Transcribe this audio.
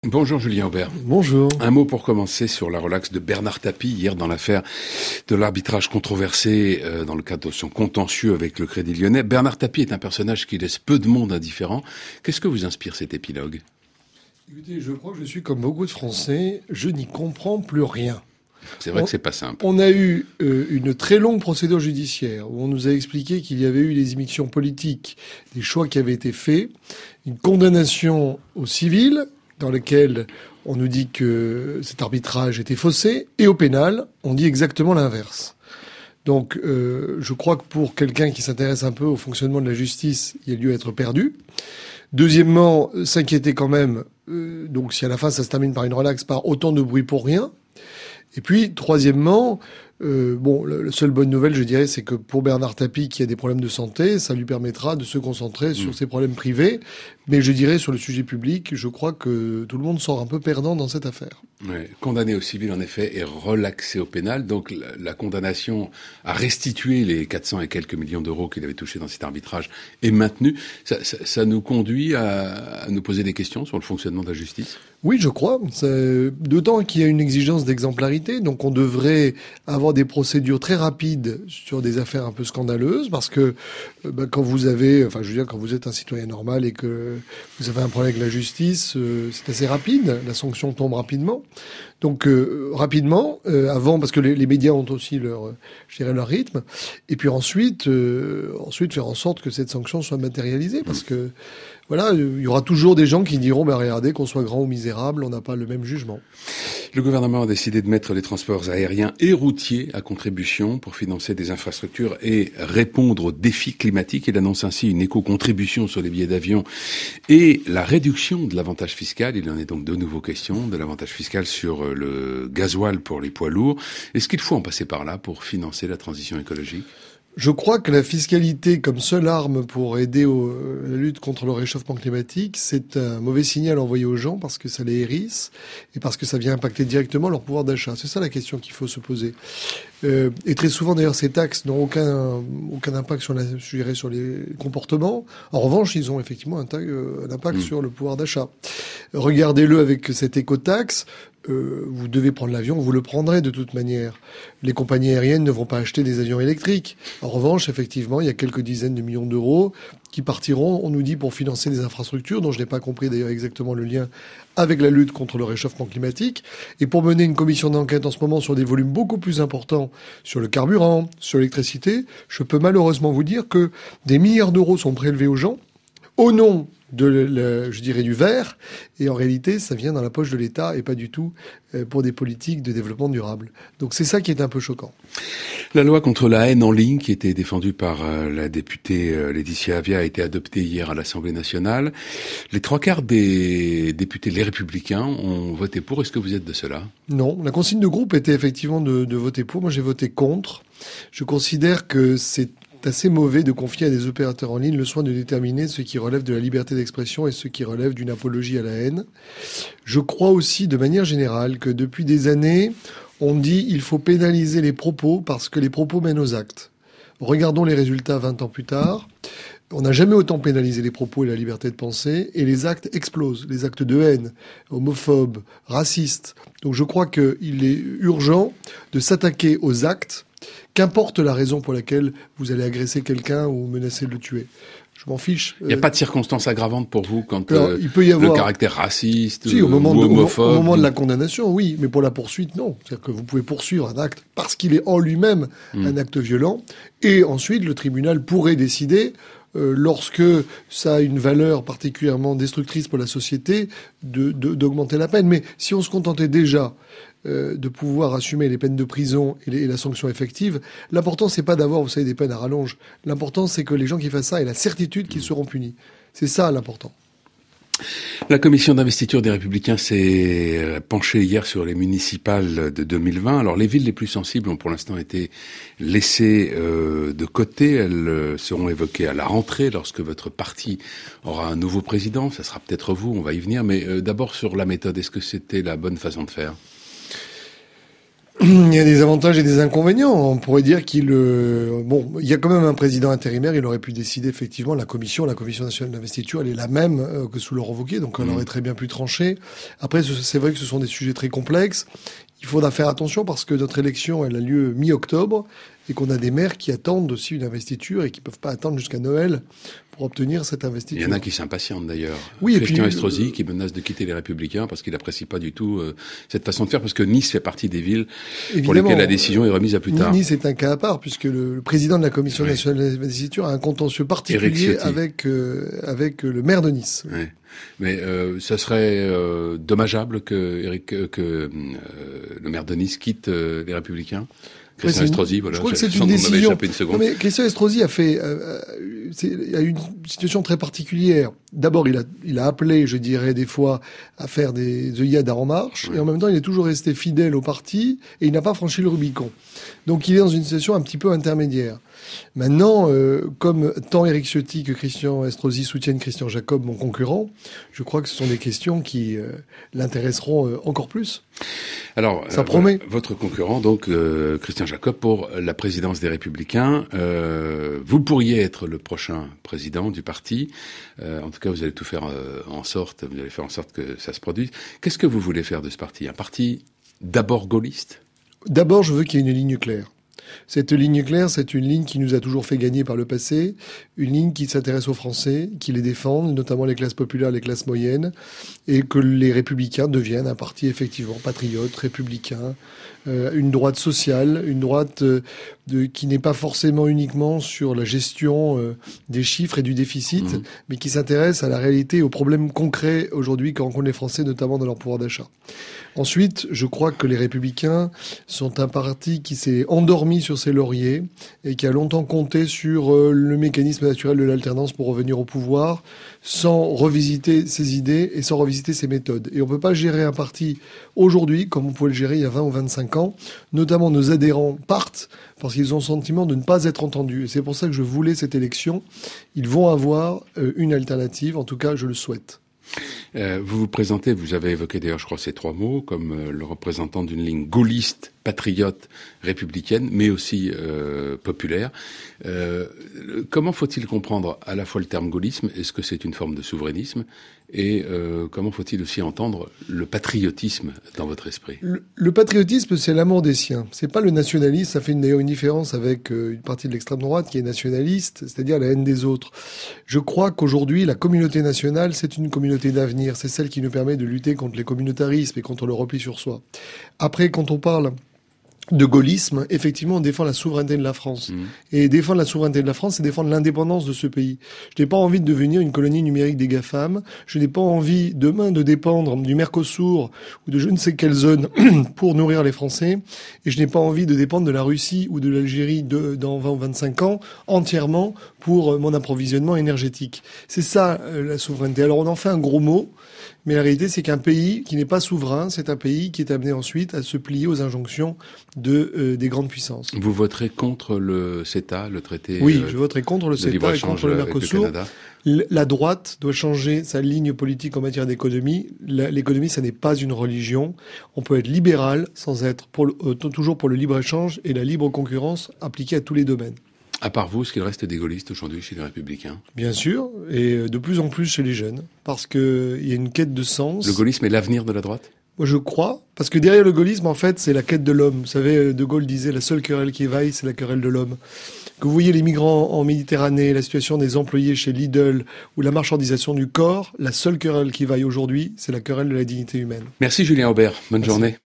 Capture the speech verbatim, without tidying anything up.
Bonjour Julien Aubert. Bonjour. Un mot pour commencer sur la relaxe de Bernard Tapie hier dans l'affaire de l'arbitrage controversé euh, dans le cadre de son contentieux avec le Crédit Lyonnais. Bernard Tapie est un personnage qui laisse peu de monde indifférent. Qu'est-ce que vous inspire cet épilogue ? Écoutez, je crois que je suis comme beaucoup de Français, je n'y comprends plus rien. C'est vrai on, que c'est pas simple. On a eu euh, une très longue procédure judiciaire où on nous a expliqué qu'il y avait eu des immixtions politiques, des choix qui avaient été faits, une condamnation au civil, dans lequel on nous dit que cet arbitrage était faussé, et au pénal, on dit exactement l'inverse. Donc, euh, je crois que pour quelqu'un qui s'intéresse un peu au fonctionnement de la justice, il y a lieu à être perdu. Deuxièmement, s'inquiéter quand même, euh, donc si à la fin ça se termine par une relaxe, par autant de bruit pour rien. Et puis, troisièmement, euh, bon, la, la seule bonne nouvelle, je dirais, c'est que pour Bernard Tapie, qui a des problèmes de santé, ça lui permettra de se concentrer sur mmh. ses problèmes privés. Mais je dirais, sur le sujet public, je crois que tout le monde sort un peu perdant dans cette affaire. Ouais, condamné au civil, en effet, et relaxé au pénal. Donc, la, la condamnation à restituer les quatre cents et quelques millions d'euros qu'il avait touchés dans cet arbitrage est maintenue. Ça, ça, ça nous conduit à, à nous poser des questions sur le fonctionnement de la justice ? Oui, je crois. C'est... D'autant qu'il y a une exigence d'exemplarité, donc on devrait avoir des procédures très rapides sur des affaires un peu scandaleuses, parce que bah, quand vous avez, enfin, je veux dire, quand vous êtes un citoyen normal et que vous avez un problème avec la justice, euh, c'est assez rapide. La sanction tombe rapidement. Donc euh, rapidement, euh, avant, parce que les, les médias ont aussi leur, je dirais, leur rythme, et puis ensuite, euh, ensuite faire en sorte que cette sanction soit matérialisée, parce que voilà, il y aura toujours des gens qui diront, bah regardez, qu'on soit grand ou misérable, on n'a pas le même jugement. Le gouvernement a décidé de mettre les transports aériens et routiers à contribution pour financer des infrastructures et répondre aux défis climatiques. Il annonce ainsi une éco-contribution sur les billets d'avion et la réduction de l'avantage fiscal. Il en est donc de nouveau question, de l'avantage fiscal sur le gasoil pour les poids lourds. Est-ce qu'il faut en passer par là pour financer la transition écologique ? Je crois que la fiscalité comme seule arme pour aider au, la lutte contre le réchauffement climatique, c'est un mauvais signal envoyé aux gens parce que ça les hérisse et parce que ça vient impacter directement leur pouvoir d'achat. C'est ça la question qu'il faut se poser. Euh, et très souvent, d'ailleurs, ces taxes n'ont aucun, aucun impact sur, la, je dirais, sur les comportements. En revanche, ils ont effectivement un, tag, un impact mmh. sur le pouvoir d'achat. Regardez-le avec cette écotaxe. Euh, vous devez prendre l'avion, vous le prendrez de toute manière. Les compagnies aériennes ne vont pas acheter des avions électriques. En revanche, effectivement, il y a quelques dizaines de millions d'euros qui partiront, on nous dit, pour financer des infrastructures, dont je n'ai pas compris d'ailleurs exactement le lien avec la lutte contre le réchauffement climatique, et pour mener une commission d'enquête en ce moment sur des volumes beaucoup plus importants sur le carburant, sur l'électricité. Je peux malheureusement vous dire que des milliards d'euros sont prélevés aux gens au nom de, le, je dirais, du vert, et en réalité, ça vient dans la poche de l'État et pas du tout pour des politiques de développement durable. Donc c'est ça qui est un peu choquant. La loi contre la haine en ligne, qui était défendue par la députée Laetitia Avia, a été adoptée hier à l'Assemblée nationale. Les trois quarts des députés, les Républicains, ont voté pour. Est-ce que vous êtes de ceux-là ? Non, la consigne de groupe était effectivement de, de voter pour. Moi, j'ai voté contre. Je considère que c'est C'est assez mauvais de confier à des opérateurs en ligne le soin de déterminer ce qui relève de la liberté d'expression et ce qui relève d'une apologie à la haine. Je crois aussi, de manière générale, que depuis des années, on dit il faut pénaliser les propos parce que les propos mènent aux actes. Regardons les résultats vingt ans plus tard. On n'a jamais autant pénalisé les propos et la liberté de penser, et les actes explosent. Les actes de haine, homophobes, racistes. Donc je crois qu'il est urgent de s'attaquer aux actes, qu'importe la raison pour laquelle vous allez agresser quelqu'un ou menacer de le tuer. Je m'en fiche. Il n'y a euh... pas de circonstances aggravantes pour vous quand Alors, euh, il peut y avoir... le caractère raciste si, au moment ou de, homophobe au, au moment ou... de la condamnation, oui, mais pour la poursuite, non. C'est-à-dire que vous pouvez poursuivre un acte parce qu'il est en lui-même mmh. un acte violent, et ensuite le tribunal pourrait décider, euh, lorsque ça a une valeur particulièrement destructrice pour la société, de, de, d'augmenter la peine. Mais si on se contentait déjà Euh, de pouvoir assumer les peines de prison et, les, et la sanction effective, l'important c'est pas d'avoir, vous savez, des peines à rallonge. L'important c'est que les gens qui fassent ça aient la certitude qu'ils seront punis. C'est ça l'important. La commission d'investiture des Républicains s'est penchée hier sur les municipales de deux mille vingt. Alors les villes les plus sensibles ont pour l'instant été laissées euh, de côté. Elles euh, seront évoquées à la rentrée lorsque votre parti aura un nouveau président. Ça sera peut-être vous, on va y venir. Mais euh, d'abord sur la méthode, est-ce que c'était la bonne façon de faire ? Il y a des avantages et des inconvénients. On pourrait dire qu'il, euh, bon, il y a quand même un président intérimaire. Il aurait pu décider effectivement la commission, la commission nationale d'investiture, elle est la même euh, que sous Laurent Wauquiez, donc elle aurait très bien pu trancher. Après, c'est vrai que ce sont des sujets très complexes. Il faudra faire attention parce que notre élection, elle a lieu mi-octobre et qu'on a des maires qui attendent aussi une investiture et qui peuvent pas attendre jusqu'à Noël pour obtenir cette investiture. Il y en a qui s'impatientent d'ailleurs. Oui, Christian et puis, Estrosi euh, qui menace de quitter les Républicains parce qu'il n'apprécie pas du tout euh, cette façon de faire, parce que Nice fait partie des villes pour lesquelles la décision est remise à plus tard. Nice est un cas à part puisque le, le président de la Commission oui. nationale d'investiture a un contentieux particulier avec euh, avec le maire de Nice. Oui. Mais euh, ça serait euh, dommageable que, Eric, que, que euh, le maire de Nice quitte euh, les Républicains. Christian Estrosi, voilà. Je crois que c'est une décision. Une non, mais Christian Estrosi a fait, euh, il y a une situation très particulière. D'abord, il a, il a appelé, je dirais, des fois, à faire des œillades à En Marche, ouais. et en même temps, il est toujours resté fidèle au parti, et il n'a pas franchi le Rubicon. Donc, il est dans une situation un petit peu intermédiaire. Maintenant, euh, comme tant Éric Ciotti que Christian Estrosi soutiennent Christian Jacob, mon concurrent, je crois que ce sont des questions qui euh, l'intéresseront euh, encore plus. Alors, ça euh, promet. Votre concurrent, donc euh, Christian Jacob, pour la présidence des Républicains, euh, vous pourriez être le prochain président du parti. Euh, en tout cas, vous allez tout faire euh, en sorte, vous allez faire en sorte que ça se produise. Qu'est-ce que vous voulez faire de ce parti? Un parti d'abord gaulliste? D'abord, je veux qu'il y ait une ligne claire. Cette ligne claire, c'est une ligne qui nous a toujours fait gagner par le passé, une ligne qui s'intéresse aux Français, qui les défendent, notamment les classes populaires, les classes moyennes, et que les Républicains deviennent un parti effectivement patriote, républicain, euh, une droite sociale, une droite euh, de, qui n'est pas forcément uniquement sur la gestion euh, des chiffres et du déficit, mmh. mais qui s'intéresse à la réalité et aux problèmes concrets aujourd'hui que rencontrent les Français, notamment dans leur pouvoir d'achat. Ensuite, je crois que les Républicains sont un parti qui s'est endormi sur ses lauriers et qui a longtemps compté sur euh, le mécanisme naturel de l'alternance pour revenir au pouvoir sans revisiter ses idées et sans revisiter ses méthodes. Et on ne peut pas gérer un parti aujourd'hui comme on pouvait le gérer il y a vingt ou vingt-cinq ans. Notamment, nos adhérents partent parce qu'ils ont le sentiment de ne pas être entendus. Et c'est pour ça que je voulais cette élection. Ils vont avoir euh, une alternative. En tout cas, je le souhaite. Euh, vous vous présentez, vous avez évoqué d'ailleurs, je crois, ces trois mots, comme euh, le représentant d'une ligne gaulliste, patriote, républicaine, mais aussi euh, populaire. Euh, comment faut-il comprendre à la fois le terme gaullisme? Est-ce que c'est une forme de souverainisme? Et euh, comment faut-il aussi entendre le patriotisme dans votre esprit? Le, le patriotisme, c'est l'amour des siens. C'est pas le nationalisme. Ça fait d'ailleurs une différence avec euh, une partie de l'extrême droite qui est nationaliste, c'est-à-dire la haine des autres. Je crois qu'aujourd'hui, la communauté nationale, c'est une communauté d'avenir. C'est celle qui nous permet de lutter contre les communautarismes et contre le repli sur soi. Après, quand on parle de gaullisme, effectivement, on défend la souveraineté de la France. Mmh. Et défendre la souveraineté de la France, c'est défendre l'indépendance de ce pays. Je n'ai pas envie de devenir une colonie numérique des GAFAM. Je n'ai pas envie, demain, de dépendre du Mercosur ou de je ne sais quelle zone pour nourrir les Français. Et je n'ai pas envie de dépendre de la Russie ou de l'Algérie de, dans vingt ou vingt-cinq ans entièrement pour mon approvisionnement énergétique. C'est ça, euh, la souveraineté. Alors, on en fait un gros mot. Mais la réalité, c'est qu'un pays qui n'est pas souverain, c'est un pays qui est amené ensuite à se plier aux injonctions de euh, des grandes puissances. Vous voterez contre le CETA, le traité? Oui, euh, je voterai contre le CETA et contre le Mercosur. Le la droite doit changer sa ligne politique en matière d'économie. L'économie, ça n'est pas une religion. On peut être libéral sans être pour le, euh, toujours pour le libre-échange et la libre concurrence appliquée à tous les domaines. À part vous, est-ce qu'il reste des gaullistes aujourd'hui chez les Républicains? Bien sûr, et de plus en plus chez les jeunes, parce qu'il y a une quête de sens. Le gaullisme est l'avenir de la droite? Moi, je crois, parce que derrière le gaullisme, en fait, c'est la quête de l'homme. Vous savez, De Gaulle disait, la seule querelle qui vaille, c'est la querelle de l'homme. Que vous voyez les migrants en Méditerranée, la situation des employés chez Lidl, ou la marchandisation du corps, la seule querelle qui vaille aujourd'hui, c'est la querelle de la dignité humaine. Merci Julien Aubert, bonne Merci. Journée.